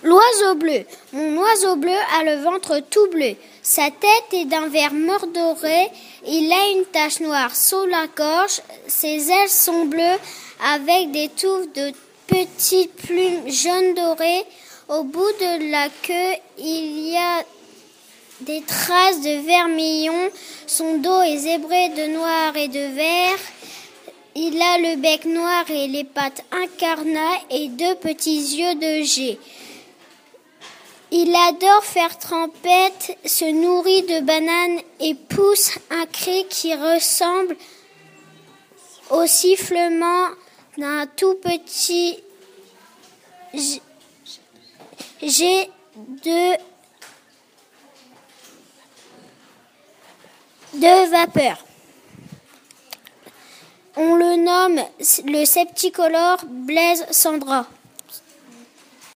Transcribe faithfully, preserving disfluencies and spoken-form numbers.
L'oiseau bleu. Mon oiseau bleu a le ventre tout bleu. Sa tête est d'un vert mordoré. Il a une tache noire sous la gorge. Ses ailes sont bleues avec des touffes de petites plumes jaune dorées. Au bout de la queue, il y a des traces de vermillon. Son dos est zébré de noir et de vert. Il a le bec noir et les pattes incarnats et deux petits yeux de jet. Il adore faire trempette, se nourrit de bananes et pousse un cri qui ressemble au sifflement d'un tout petit jet de, de vapeur. On le nomme le septicolore Blaise Cendrant.